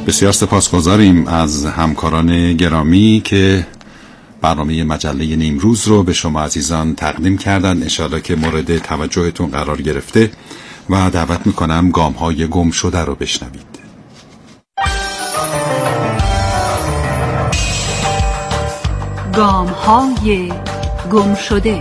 بسیار سپاسگزاریم از همکاران گرامی که برنامه مجله نیمروز رو به شما عزیزان تقدیم کردن. انشاءالله که مورد توجهتون قرار گرفته و دعوت میکنم گام‌های گم شده رو بشنوید. گام‌های گم شده.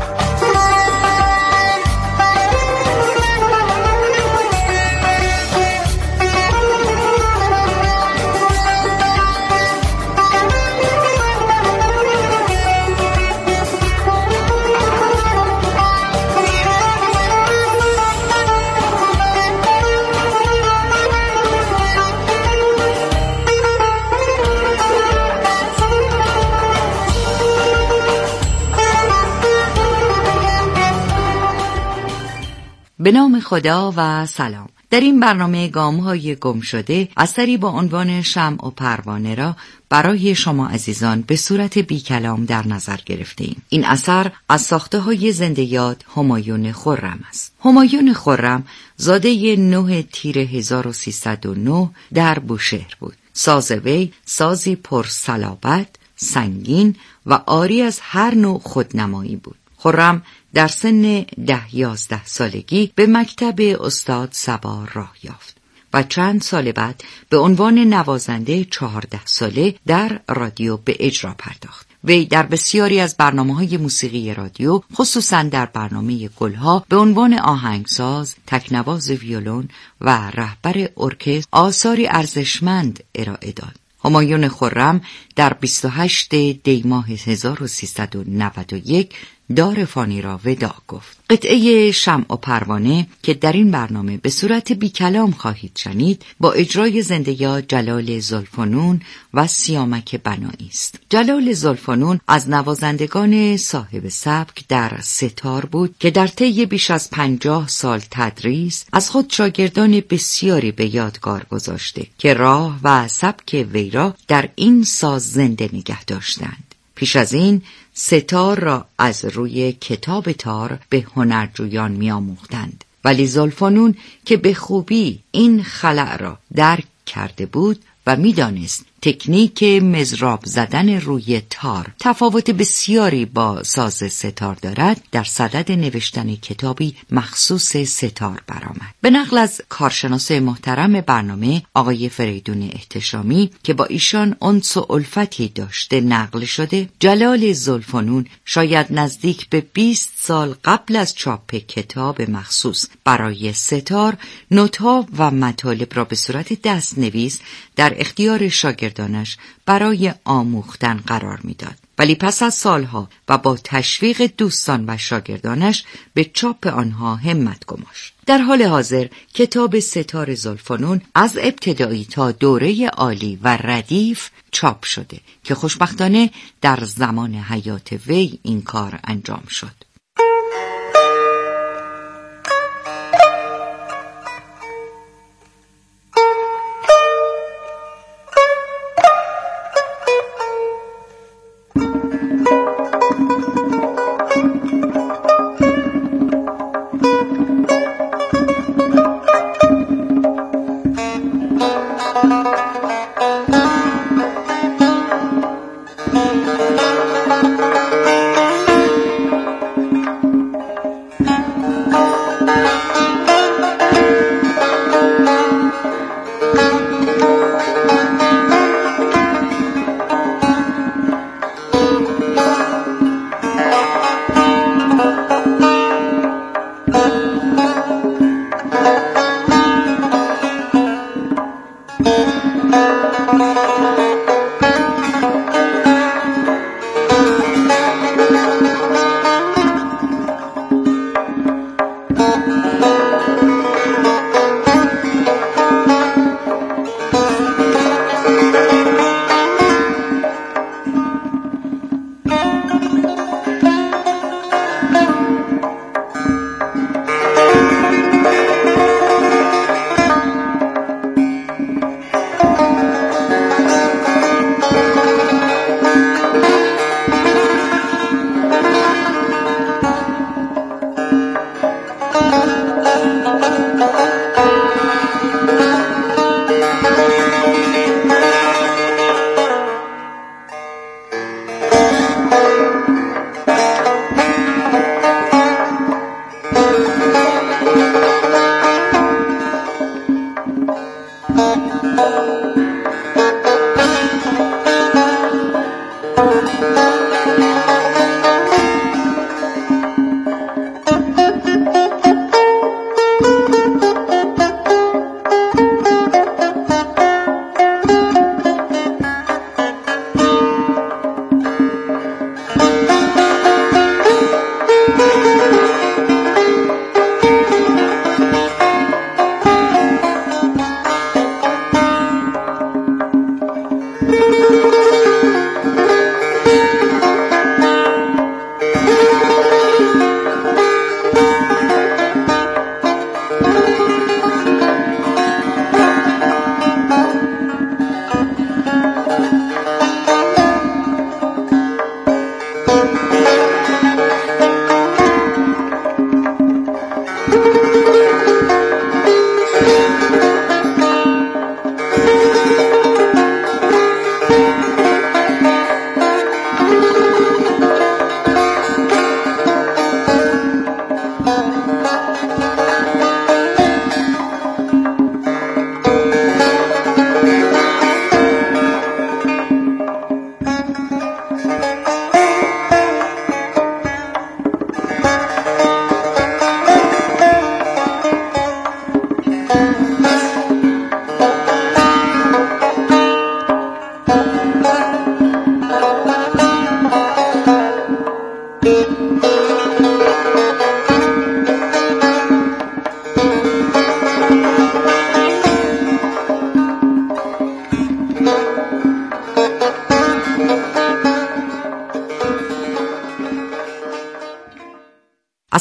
به نام خدا و سلام. در این برنامه گام‌های گم شده اثری با عنوان شمع و پروانه را برای شما عزیزان به صورت بی کلام در نظر گرفته‌ایم. این اثر از ساخته‌های زنده یاد همایون خرم است. همایون خرم زاده 9 تیر 1309 در بوشهر بود. ساز وی سازی پر صلابت، سنگین و عاری از هر نوع خودنمایی بود. خرم در سن 10-11 سالگی به مکتب استاد سوار راه یافت و چند سال بعد به عنوان نوازنده 14 ساله در رادیو به اجرا پرداخت. وی در بسیاری از برنامه‌های موسیقی رادیو، خصوصا در برنامه گلها، به عنوان آهنگساز، تکنواز ویولون و رهبر ارکستر آثاری ارزشمند ارائه داد. همایون خرم در 28 دی ماه 1391 دار فانی را وداع گفت. قطعه شمع و پروانه که در این برنامه به صورت بی کلام خواهید شنید با اجرای زنده یاد جلال زلفنون و سیامک بنایی است. جلال زلفنون از نوازندگان صاحب سبک در ستار بود که در طی بیش از 50 سال تدریس از خود شاگردان بسیاری به یادگار گذاشته که راه و سبک وی را در این ساز زنده نگه داشتند. پیش از این ستار را از روی کتاب تار به هنرجویان می‌آموختند، ولی زلفنون که به خوبی این خلأ را درک کرده بود و می‌دانست تکنیک مضراب زدن روی تار تفاوت بسیاری با ساز ستار دارد، در صدد نوشتن کتابی مخصوص ستار برآمد. به نقل از کارشناس محترم برنامه آقای فریدون احتشامی که با ایشان انس و الفتی داشته نقل شده، جلال زلفنون شاید نزدیک به 20 سال قبل از چاپ کتاب مخصوص برای ستار، نوت‌ها و مطالب را به صورت دست‌نویس در اختیار شاگردانش برای آموختن قرار میداد. ولی پس از سالها و با تشویق دوستان و شاگردانش به چاپ آنها همت گماشت. در حال حاضر کتاب ستار زلفنون از ابتدایی تا دوره عالی و ردیف چاپ شده که خوشبختانه در زمان حیات وی این کار انجام شد.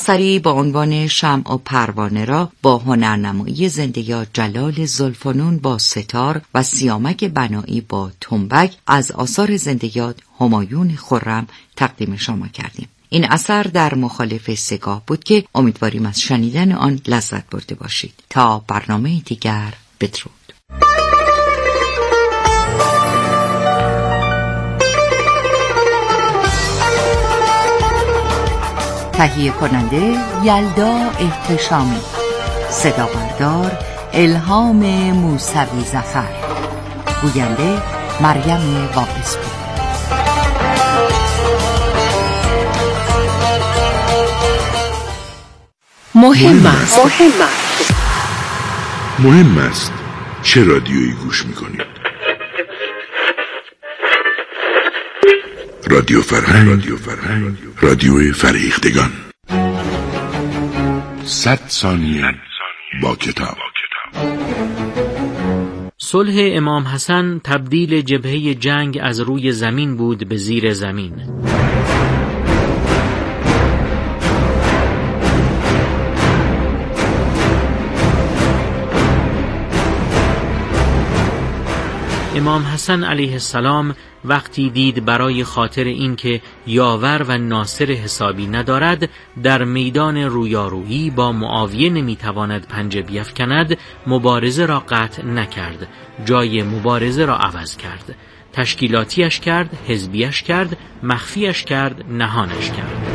اثری با عنوان شمع و پروانه را با هنرنمایی زنده‌یاد جلال زلفنون با ستار و سیامک بنایی با تنبک از آثار زنده‌یاد همایون خرم تقدیم شما کردیم. این اثر در مخالف سگاه بود که امیدواریم از شنیدن آن لذت برده باشید. تا برنامه دیگر، بدرود. تهیه کننده یلدا احتشامی، صدا بردار الهام موسوی ظفر، گوینده مریم واعظپور. مهم است چه رادیویی گوش میکنید. رادیو فرهنگ، رادیو فریختگان. 100 ثانیه با کتاب. صلح امام حسن تبدیل جبهه جنگ از روی زمین بود به زیر زمین. امام حسن علیه السلام وقتی دید برای خاطر اینکه یاور و ناصر حسابی ندارد در میدان رویارویی با معاویه نمیتواند پنجه بیفکند، مبارزه را قطع نکرد، جای مبارزه را عوض کرد، تشکیلاتیش کرد، حزبیش کرد، مخفیش کرد، نهانش کرد.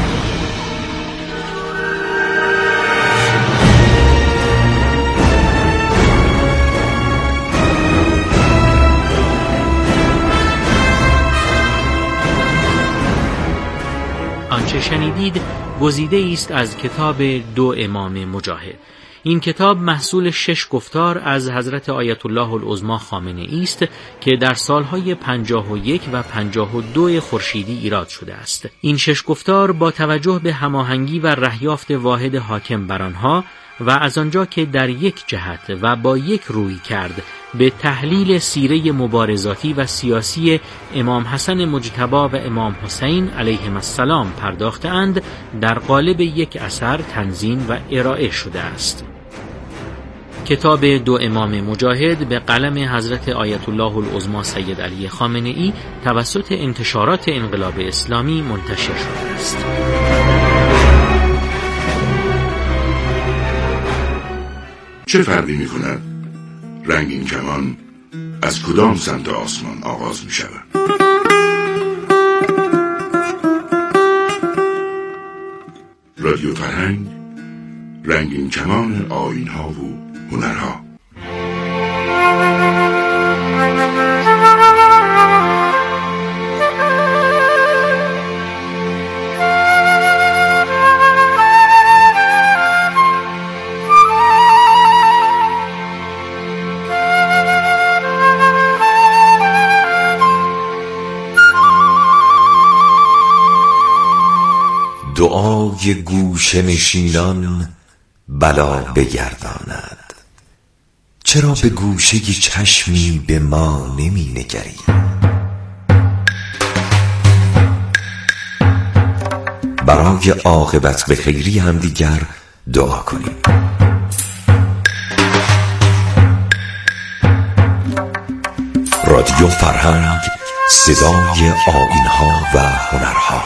آنچه شنیدید گزیده است از کتاب 2 امام مجاهد. این کتاب محصول 6 گفتار از حضرت آیت الله العظمی خامنه‌ای است که در سالهای 51 و 52 خورشیدی ایراد شده است. این 6 گفتار با توجه به هماهنگی و رهیافت واحد حاکم بر آنها و از آنجا که در یک جهت و با یک روی کرد به تحلیل سیره مبارزاتی و سیاسی امام حسن مجتبی و امام حسین علیهم السلام پرداختند، در قالب یک اثر تنظیم و ارائه شده است. کتاب 2 امام مجاهد به قلم حضرت آیت الله العظمی سید علی خامنه‌ای توسط انتشارات انقلاب اسلامی منتشر شده است. چه فرقی می کند رنگین کمان از کدام سمت آسمان آغاز می شود؟ رادیو فرهنگ، رنگین کمان آیین‌ها و هنرها. دعای گوشه نشینان بلا بگرداند. چرا به گوشه چشمی به ما نمی نگری؟ برای عاقبت به خیری هم دیگر دعا کنیم. رادیو فرهنگ، صدای آیین‌ها و هنرها.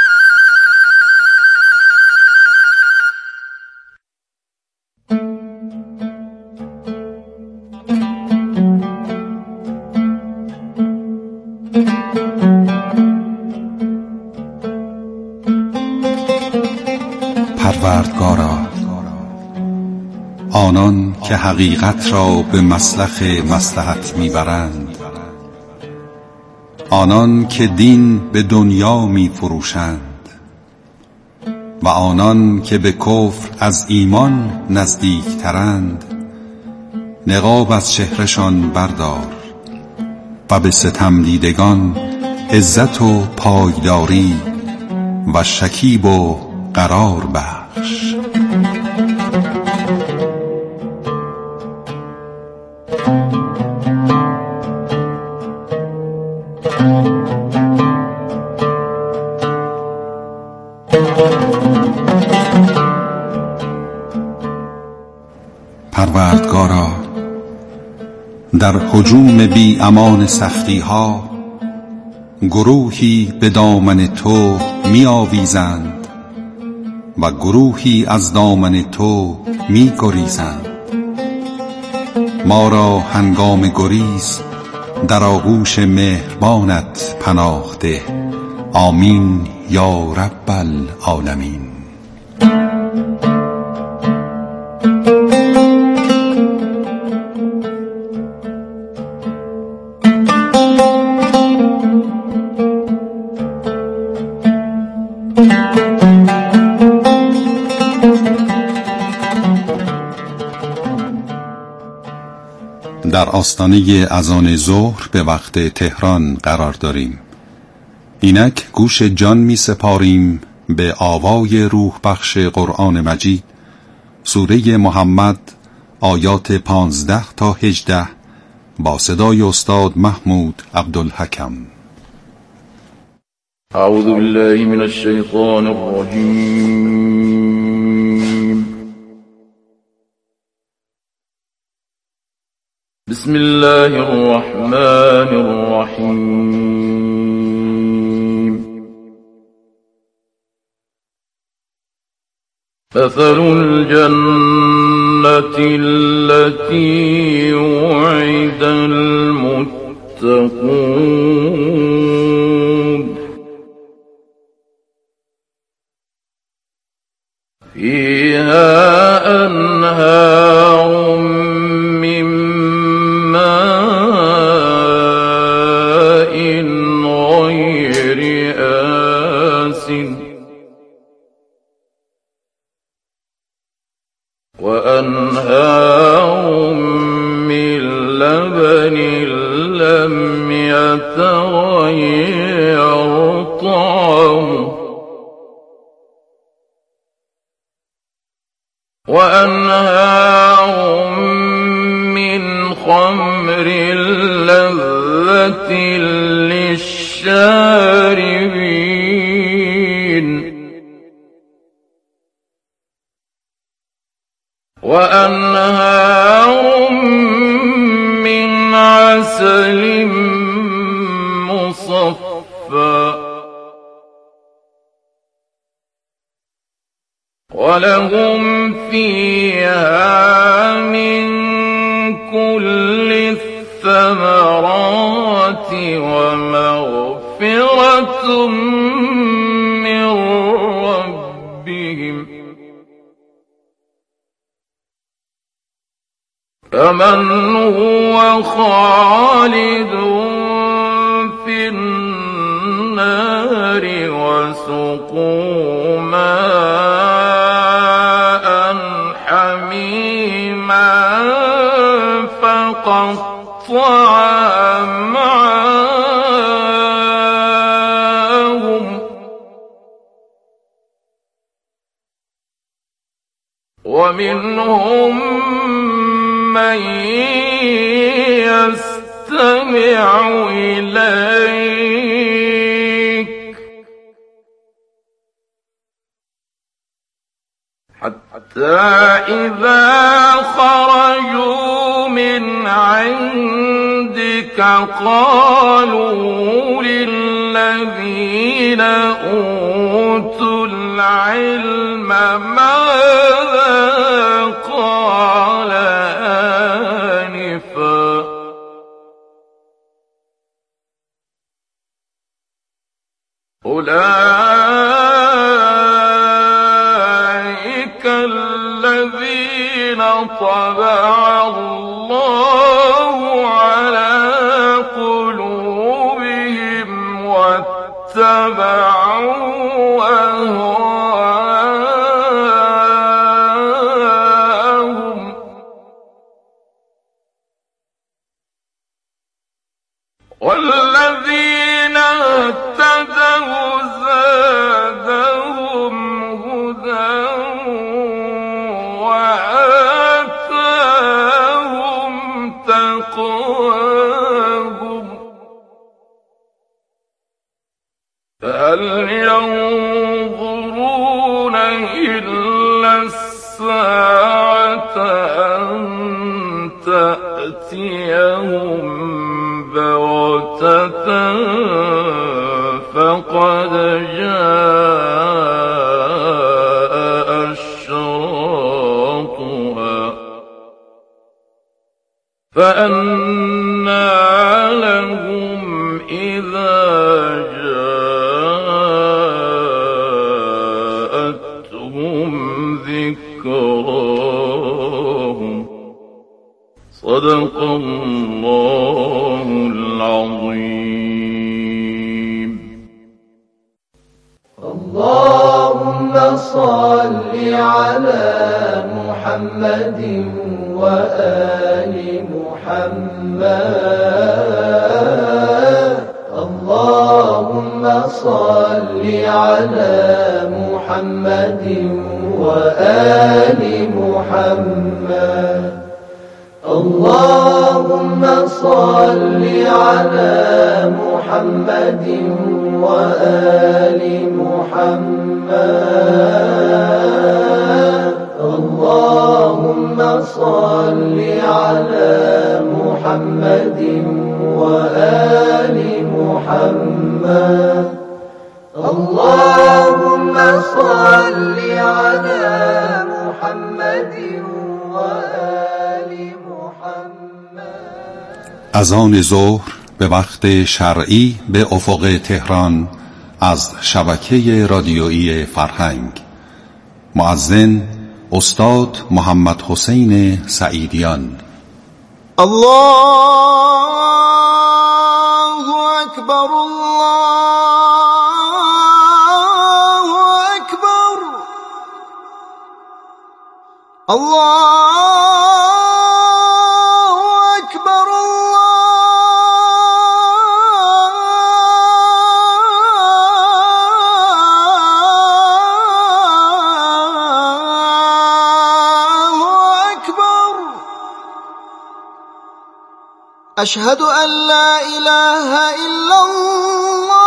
پروردگارا، آنان که حقیقت را به مسلخ مصلحت میبرند، آنان که دین به دنیا میفروشند و آنان که به کفر از ایمان نزدیک ترند، نقاب از چهرشان بردار و به ستم دیدگان عزت و پایداری و شکیب و قرار بخش. پروردگارا در هجوم بی امان سختی ها گروهی به دامن تو می آویزند و گروهی از دامن تو می گریزند. ما را هنگام گریز در آغوش مهربانت پناه ده. آمین یا رب العالمین. در آستانه اذان ظهر به وقت تهران قرار داریم. اینک گوش جان می سپاریم به آوای روح بخش قرآن مجید، سوره محمد، آیات 15 تا 18 با صدای استاد محمود عبدالحکم. اعوذ بالله من الشیطان الرجیم. بسم الله الرحمن الرحیم. مثل الجنة التي وعد المتقون فيها أنهار من ماء غير آسن وأنهار من لبن لم يتغير طعمه وأنهار من خمر لذة للشاربين وأنهار من عسل مصفى ولهم فيها من كل الثمرات ومغفرة من ربهم كمن هو خالد في النار وسقوا ماء حميما فقطع أمعاءهم ومنهم من يستمع إليك حتى إذا خرجوا من عندك قالوا للذين أوتوا العلم ماذا قال آنفا أولئك الذين طبع الله على قلوبهم واتبعوا أهواءهم والذين اهتدوا زادهم هدى وآتاهم تقواهم فهل ينظرون إلا الساعة أن تأتيهم بغتة فقد جاء أشراطها فأنى لهم إذا جاءتهم ذكراهم صدق الله العظيم. اللهم صل على محمد وآل محمد. اللهم صل على محمد وآل محمد. اللهم صل على محمد وآل محمد. اللهم صل على محمد وآل محمد. اللهم صل على محمد وآل محمد. اذان ظهر به وقت شرعی به افق تهران از شبکه رادیویی فرهنگ. مؤذن استاد محمد حسین سعیدیان. الله اکبر الله اکبر الله اکبر أشهد أن لا إله إلا الله.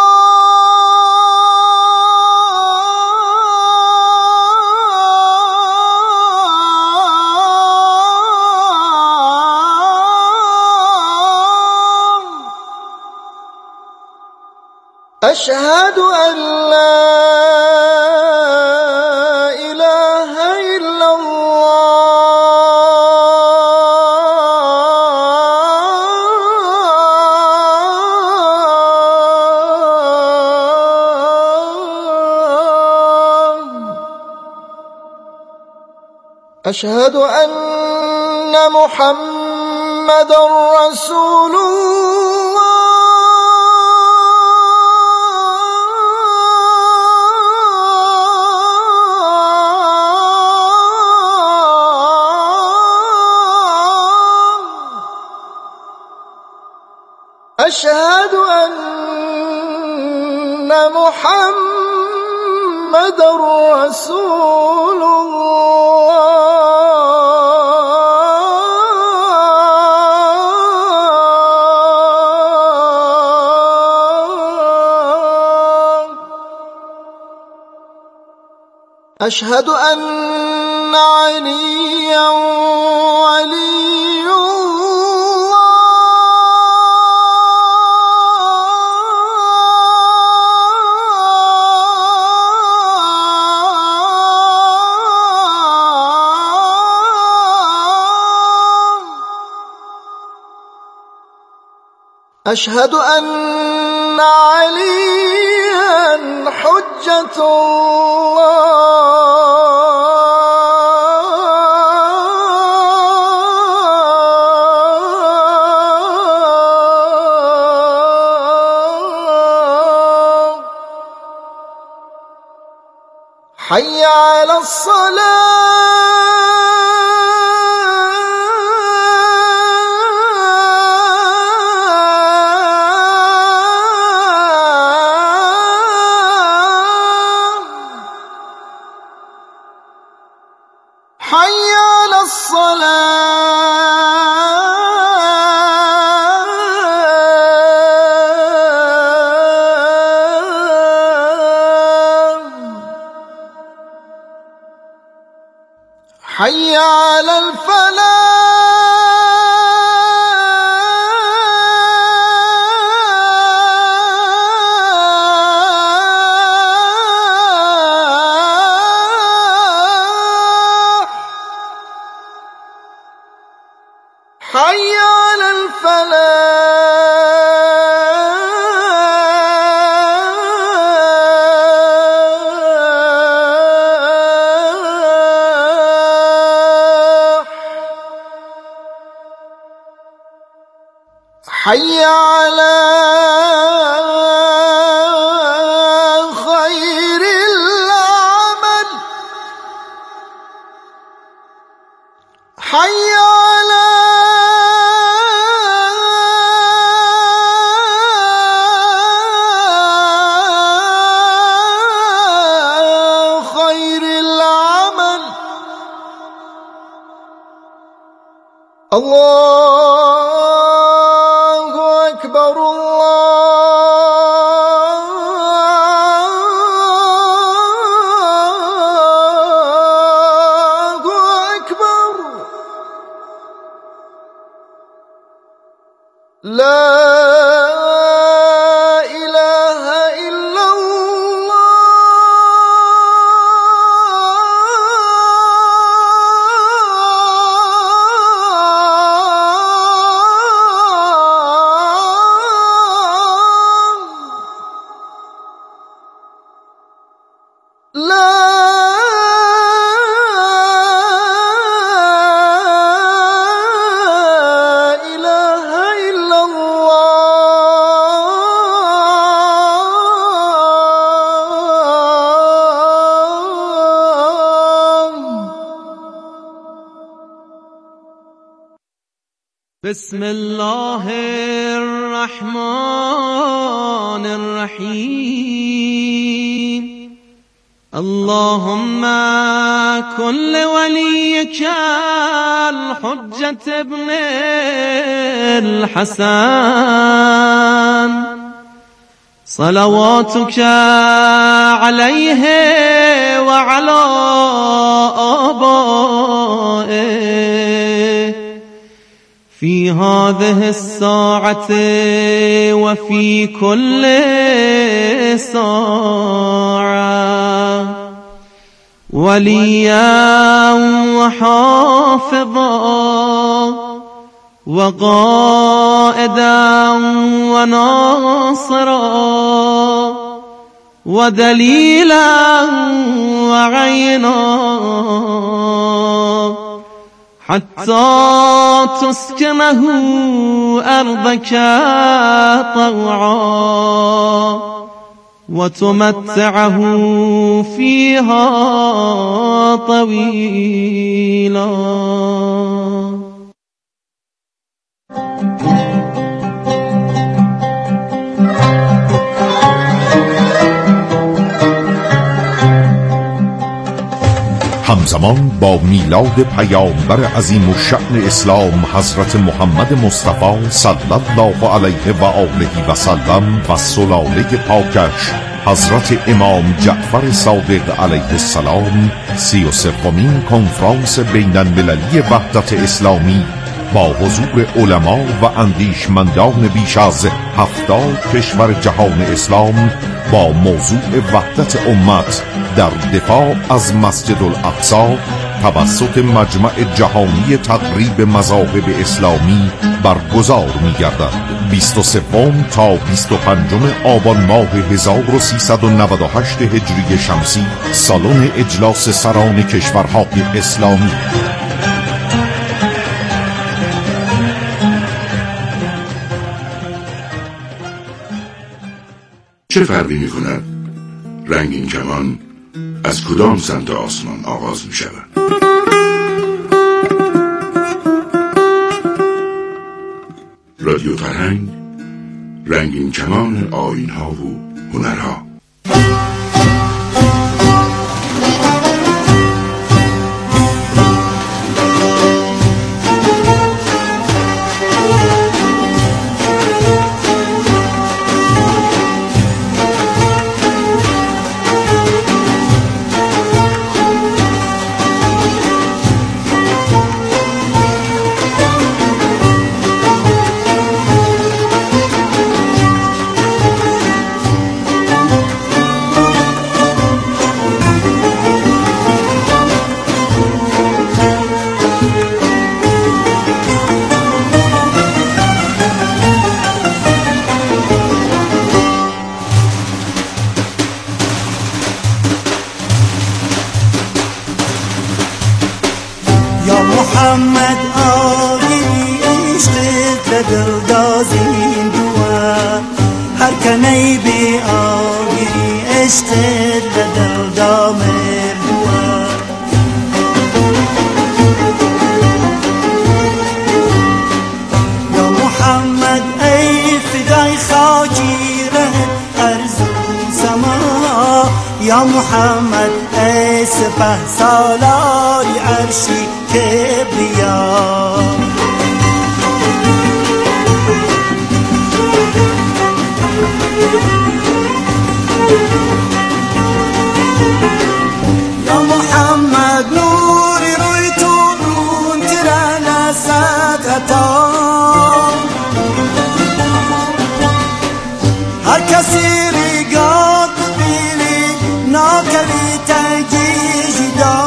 أشهد أن لا إله إلا الله. أشهد أن محمدًا رسول الله. أشهد أن محمدًا رسول الله. أشهد أن عليا ولي الله. أشهد أن عليا حجة الله. حي على الصلاة. حي على الصلاة. حي على الفلاح. حي على الفلاح حي على خير العمل حي على خير العمل الله أكبر الله أكبر لا إله إلا الله لا إله إلا الله بسم الله الرحمن الرحيم اللهم كن لوليك الحجة ابن الحسن صلواتك عليه وعلى آبائه في هذه الساعة وفي كل ساعة وليا وحافظا وقائدا وناصرا ودليلا وعينا حتى تسكنه أرضك طوعا وتمتعه فيها طويلا. همزمان با میلاد پیامبر عظیم الشأن اسلام حضرت محمد مصطفی صلی الله علیه و آله و سلم و سلاله پاکش حضرت امام جعفر صادق علیه السلام 33مین کنفرانس بین المللی وحدت اسلامی با حضور علما و اندیشمندان بیش از 70 کشور جهان اسلام با موضوع وحدت امت در دفاع از مسجد الاقصی توسط مجمع جهانی تقریب مذاهب اسلامی برگزار می‌گردد. 23 تا 25 آبان ماه 1398 هجری شمسی، سالن اجلاس سران کشورهای اسلامی. چه فرقی می کند رنگین کمان از کدام سمت آسمان آغاز می شود؟ رادیو فرهنگ، رنگین کمان آیین‌ها و هنرها. آگیری عشق دل دازین دوا هر کنی بی آگیری عشق دل دامر دوا یا محمد ای فدای خاکی ره ارزون سما یا محمد ای سپه سالاری عرشی کبریا یا محمد نوری روی تو برون ترن اسد عطا هر کسی ریگاد ببینی ناکوی تنگی جدا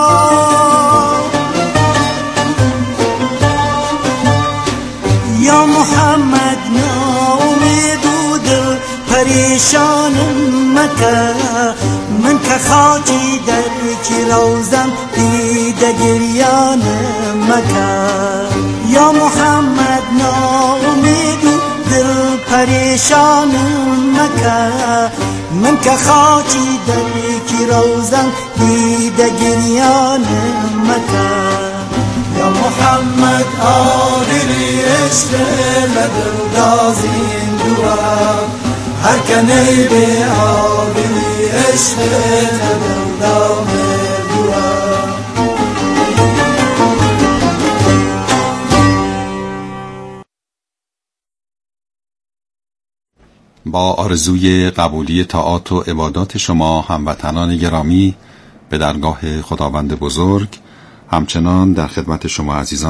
یا محمد ناامید و دل پریشان مکه من که خاکی در کی روزم دیده گریان مکه یا محمد ناامید و دل پریشان مکه من که خاکی در کی روزم دیده گریان مکه یا محمد آدری عشق لدل دازین دوا هر کنی به آدری عشق لدل دامر دوا با آرزوی قبولی طاعات و عبادات شما هموطنان گرامی به درگاه خداوند بزرگ، همچنان در خدمت شما عزیزان